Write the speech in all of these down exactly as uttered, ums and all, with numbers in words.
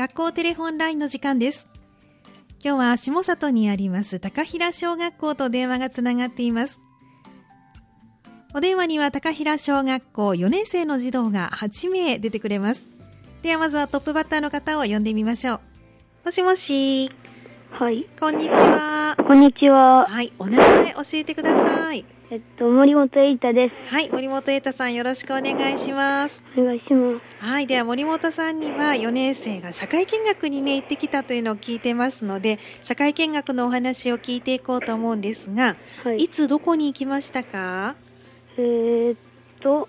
学校テレホンラインの時間です。今日は下里にあります高平小学校と電話がつながっています。お電話には高平小学校よねん生の児童がはちめい出てくれます。ではまずはトップバッターの方を呼んでみましょう。もしもし。 はい。 こんにちは。 こんにちは。 はい。お名前教えてください。 えっと、森本瑛太です。 はい。森本瑛太さん、よろしくお願いします。 お願いします。 はい。では森本さんにはよねん生が社会見学にね、行ってきたというのを聞いてますので、社会見学のお話を聞いていこうと思うんですが、はい、いつどこに行きましたか？ えー、っと、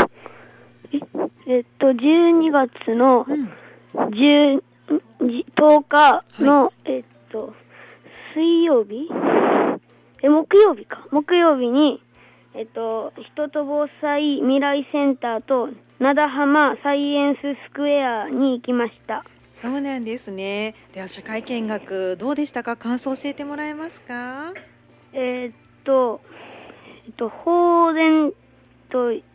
えっと、じゅうにがつのじゅう、とおかの、はい、えっと、水曜日え、木曜日か。木曜日に、えっと、人と防災未来センターと、灘浜サイエンススクエアに行きました。 そうなんですね。では、社会見学、どうでしたか？感想教えてもらえますか？ えー、っと、えっと、放電という、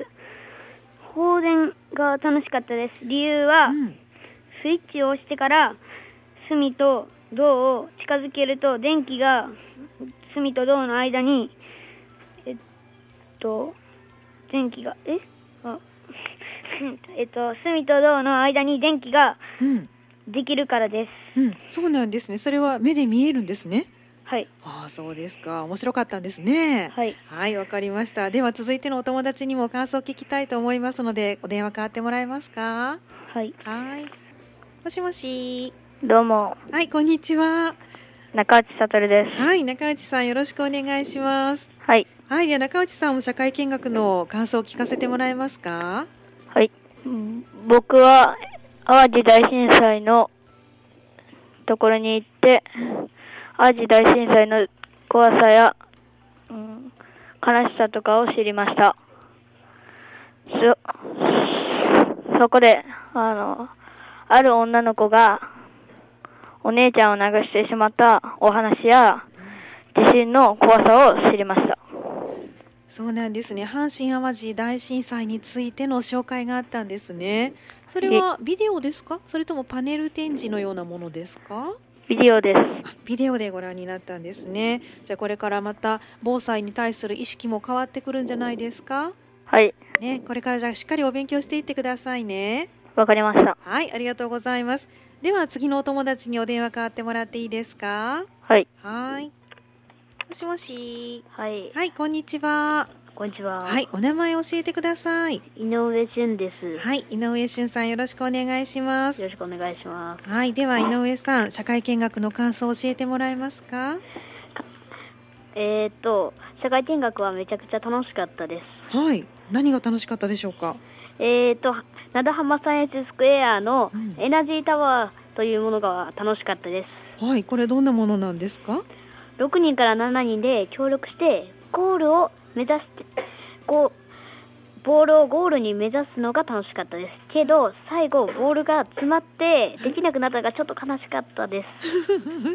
放電が楽しかったです。理由は、うん、スイッチを押してから、隅と銅を近づけると、電気が、隅と銅の間に、えっと、電気が、えあえっと、隅と銅の間に電気ができるからです、 うんうん。そうなんですね。それは目で見えるんですね。 はい。 ああ、そうですか。面白かったんですね。 はい。 はい、わかりました。では続いてのお友達にも感想を聞きたいと思いますので、お電話変わってもらえますか？ はい。 はい。もしもし。 どうも。 はい、こんにちは。 中内悟です。 はい、中内さんよろしくお願いします。 はい。 はい、では中内さんも社会見学の感想を聞かせてもらえますか？ はい。僕は淡路大震災のところに行って、淡路大震災の怖さや、うん、悲しさとかを知りました。そ、そこで、あの、ある女の子がお姉ちゃんを流してしまったお話や地震の怖さを知りました。 そうなんですね。阪神淡路大震災についての紹介があったんですね。それはビデオですか？それともパネル展示のようなものですか？ ビデオです。 ビデオでご覧になったんですね。じゃあこれからまた防災に対する意識も変わってくるんじゃないですか？ はい。 ね、これからじゃあしっかりお勉強していってくださいね。 わかりました。 はい、ありがとうございます。では次のお友達にお電話変わってもらっていいですか？ はい。 はい。もしもし。 はい。 はい、こんにちは。 こんにちは。 はい、お名前教えてください。 井上俊です。 はい、井上俊さんよろしくお願いします。 よろしくお願いします。 はい、では井上さん、社会見学の感想を教えてもらえますか？ えーっと、社会見学はめちゃくちゃ楽しかったです。 はい、何が楽しかったでしょうか？ えーっと、灘浜サイエンススクエアのエナジータワーというものが楽しかったです。 うん、はい、これどんなものなんですか？ ろくにんからしちにんで協力してゴールを目指してこうボールをゴールに目指すのが楽しかったですけど、最後ボールが詰まってできなくなったのがちょっと悲しかったです。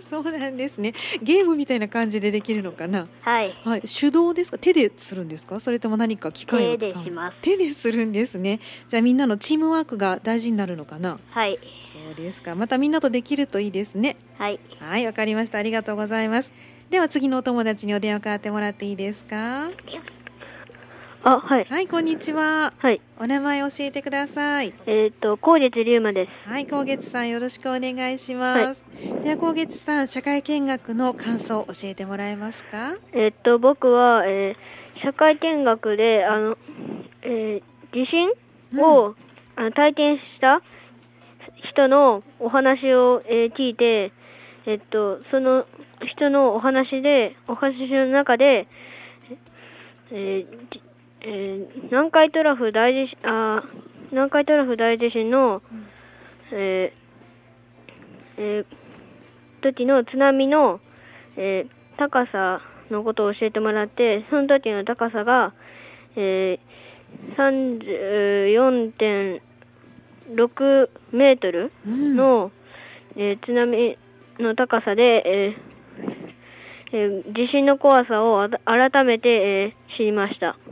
そうなんですね。ゲームみたいな感じでできるのかな？ はい、 はい、手動ですか？手でするんですか？それとも何か機械を使う？ 手でします。 手でするんですね。じゃあみんなのチームワークが大事になるのかな？ はい。 そうですか。またみんなとできるといいですね。 はい。 はい、わかりました。ありがとうございます。では次のお友達にお電話変わってもらっていいですか？ あ、はい。 はい、こんにちは。 はい。 お名前教えてください。 えっと、高月龍馬です。 はい、高月さんよろしくお願いします。はい、では高月さん、社会見学の感想を教えてもらえますか？ えっと、僕は、えー、社会見学で、あの、えー、地震を、うん、あの体験した人のお話を、えー、聞いて、えっと、その人のお話で、お話の中で、えーえー、南海トラフ大地震、あ、南海トラフ大地震の、えーえー、時の津波の、えー、高さのことを教えてもらって、その時の高さが、えー、さんじゅうよんてんろくメートルの、うんえー、津波の高さで、えーえー、地震の怖さを改めて、えー、知りました。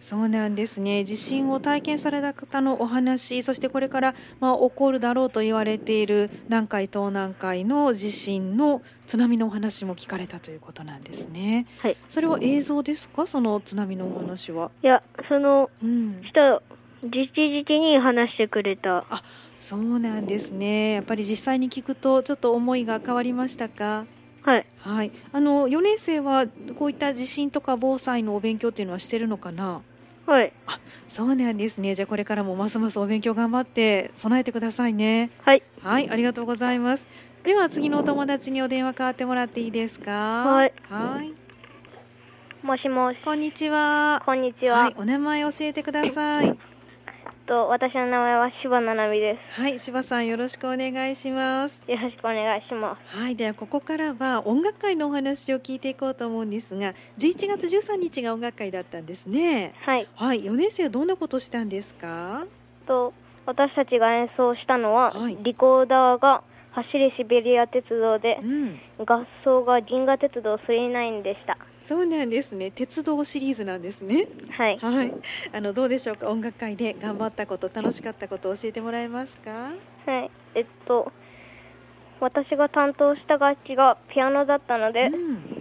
そうなんですね。地震を体験された方のお話、そしてこれから、まあ、起こるだろうと言われている南海東南海の地震の津波のお話も聞かれたということなんですね。 はい。 それは映像ですか、その津波のお話は。 いや、そのうん人、じちじちに話してくれた。 あ、そうなんですね。やっぱり実際に聞くとちょっと思いが変わりましたか？ はい。 はい。あのよねん生はこういった地震とか防災のお勉強っていうのはしてるのかな？ はい。 あ、そうなんですね。じゃあこれからもますますお勉強頑張って備えてくださいね。 はい。 はい、ありがとうございます。では次のお友達にお電話代わってもらっていいですか？ はい。 はい。 もしもし。 こんにちは。 こんにちは。 はい、お名前教えてください。 と、私の名前は柴奈々美ではい、柴さんよろしくお願いします。 す。よろしくお願いします。 はい、ではここからは音楽会のお話を聞いていこうと思うんですが、じゅういちがつじゅうさんにちが音楽会だったんですね。 はい。 はい、よねん生はどんなことしたんですか？ と、私たちが演奏したのは、 はいリコーダーが走りシベリア鉄道で、 うん、 合奏が銀河鉄道スリーナインでした。 そうなんですね。鉄道シリーズなんですね。 はい。 はい、あのどうでしょうか。音楽会で頑張ったこと、楽しかったことを教えてもらえますか？ はい。えっと、私が担当した楽器がピアノだったので、 うん、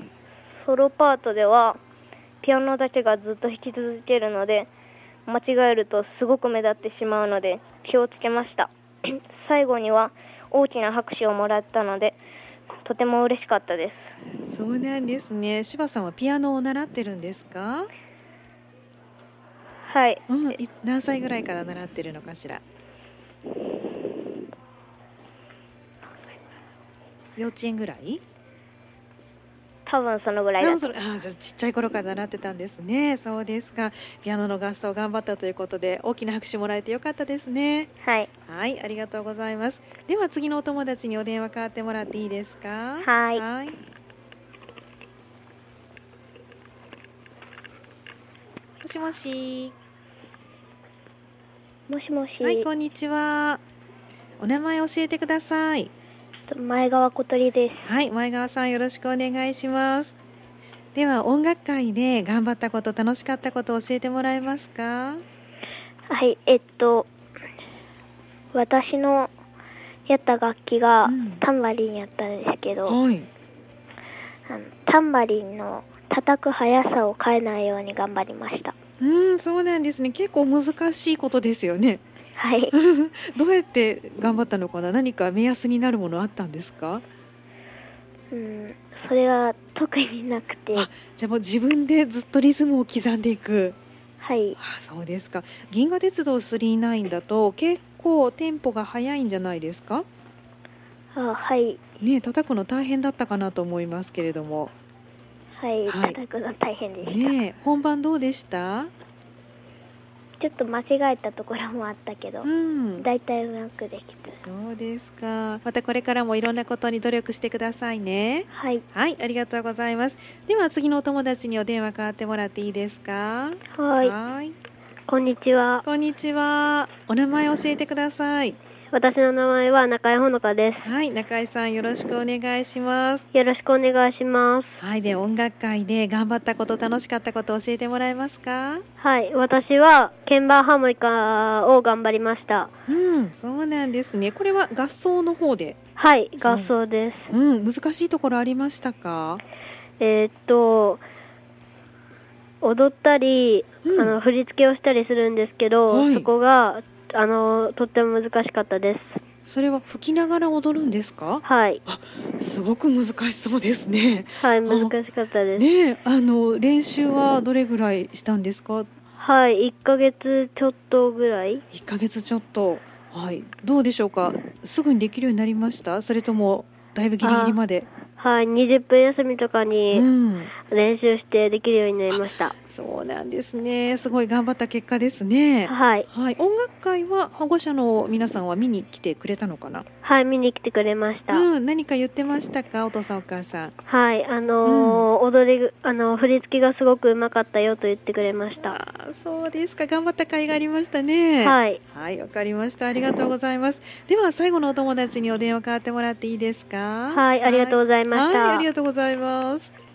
ソロパートではピアノだけがずっと弾き続けるので、間違えるとすごく目立ってしまうので気をつけました。最後には大きな拍手をもらったのでとても嬉しかったです。 そうなんですね。柴さんはピアノを習ってるんですか？ はい。 うん、い何歳ぐらいから習ってるのかしら？幼稚園ぐらい？ 多分そのぐらいだあ、それあ、じゃあちっちゃい頃から習ってたんですね。そうですか。ピアノの合奏頑張ったということで大きな拍手もらえてよかったですね。 はい。 はい、ありがとうございます。では次のお友達にお電話代わってもらっていいですか？ はいはい。もしもし。 もしもし、 はい、こんにちは。お名前教えてください。 前川小鳥です。 はい、前川さんよろしくお願いします。では音楽会で頑張ったこと、楽しかったことを教えてもらえますか？ はい。えっと私のやった楽器がタンバリンやったんですけど、 はい、 あのタンバリンの叩く速さを変えないように頑張りました。 うん、そうなんですね。結構難しいことですよね。 はい。 どうやって頑張ったのかな。何か目安になるものあったんですか？ うん、それが特になくて。 あ、じゃあもう自分でずっとリズムを刻んでいく。 はい。 あ、そうですか。銀河鉄道スリーナインだと結構テンポが速いんじゃないですか？ あ、はい。 ね、叩くの大変だったかなと思いますけれども。 はい、 はい、 叩くの大変でした。 ね、本番どうでした？ ちょっと間違えたところもあったけど、 うん、 だいたいうまくできた。 そうですか。またこれからもいろんなことに努力してくださいね。 はい。 はい、ありがとうございます。では次のお友達にお電話代わってもらっていいですか？ はい。 はい。 こんにちは。 こんにちは。お名前教えてください。 私の名前は中井ほのかです。 はい、中井さんよろしくお願いします。 よろしくお願いします。 はい、で音楽会で頑張ったこと、楽しかったことを教えてもらえますか？ はい、私は鍵盤ハーモニカを頑張りました。 うん、そうなんですね。これは合奏の方で？ はい、合奏です。 うん、難しいところありましたか？ えー、っと踊ったり、 うん、 あの振り付けをしたりするんですけど、 はい、 そこがあのとっても難しかったです。 それは吹きながら踊るんですか？ はい。 あ、すごく難しそうですね。 はい、難しかったです。 ね、あの練習はどれぐらいしたんですか？ はい、いっかげつちょっとぐらい。 いっかげつちょっと。はい、どうでしょうか？すぐにできるようになりました？それともだいぶギリギリまで？ はい、にじゅっぷん休みとかに練習してできるようになりました。 うん、そうなんですね。すごい頑張った結果ですね。 はい、 はい、音楽会は保護者の皆さんは見に来てくれたのかな？ はい、見に来てくれました。 うん、何か言ってましたか？お父さんお母さん。 はい、あのーうん、踊りあの振り付けがすごくうまかったよと言ってくれました。 あ、そうですか。頑張った甲斐がありましたね。 はい、 はい、わかりました。ありがとうございます。では最後のお友達にお電話代わってもらっていいですか？ はい、ありがとうございました。 はい、ありがとうございます。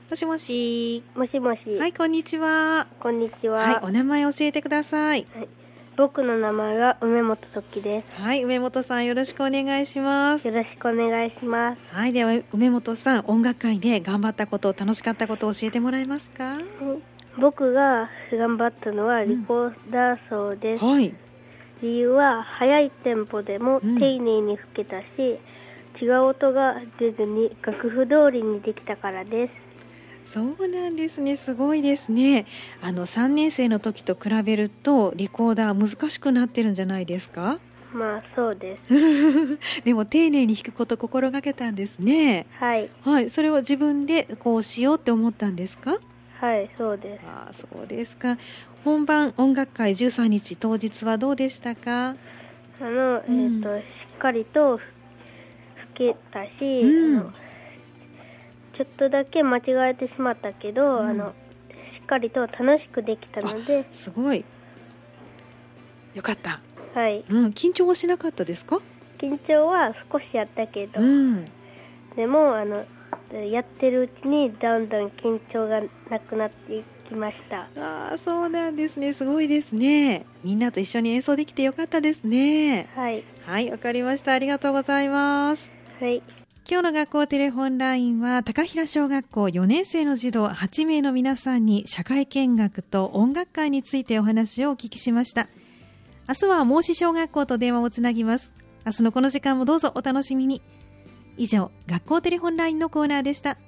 もしもし。 もしもし。 はい、こんにちは。 こんにちは。 はい、お名前教えてください。 はい、僕の名前は梅本時です。 はい、梅本さんよろしくお願いします。 よろしくお願いします。 はい、では梅本さん、音楽会で頑張ったこと、楽しかったことを教えてもらえますか？ うん、僕が頑張ったのはリコーダー奏です。 うん、はい。 理由は速いテンポでも丁寧に吹けたし、うん、違う音が出ずに楽譜通りにできたからです。 そうなんですね。すごいですね。あのさんねん生の時と比べるとリコーダー難しくなってるんじゃないですか？ まあそうですでも丁寧に弾くことを心がけたんですね。 はい、 はい、それを自分でこうしようって思ったんですか？ はい、そうです。 あ、そうですか。本番音楽会じゅうさんにち当日はどうでしたか？ あの、うん、えーと、しっかりと吹けたし、うん、あのちょっとだけ間違えてしまったけど、うん、あのしっかりと楽しくできたので、 すごいよかった。 はい、 うん、緊張はしなかったですか？ 緊張は少しやったけど、うん、でもあのやってるうちにだんだん緊張がなくなっていきました。 ああ、そうなんですね。すごいですね。みんなと一緒に演奏できてよかったですね。 はい、 はい、わかりました。ありがとうございます。 はい。 今日の学校テレホンラインは高平小学校よねん生の児童はちめいの皆さんに社会見学と音楽会についてお話をお聞きしました。明日は孟子小学校と電話をつなぎます。明日のこの時間もどうぞお楽しみに。以上、学校テレホンラインのコーナーでした。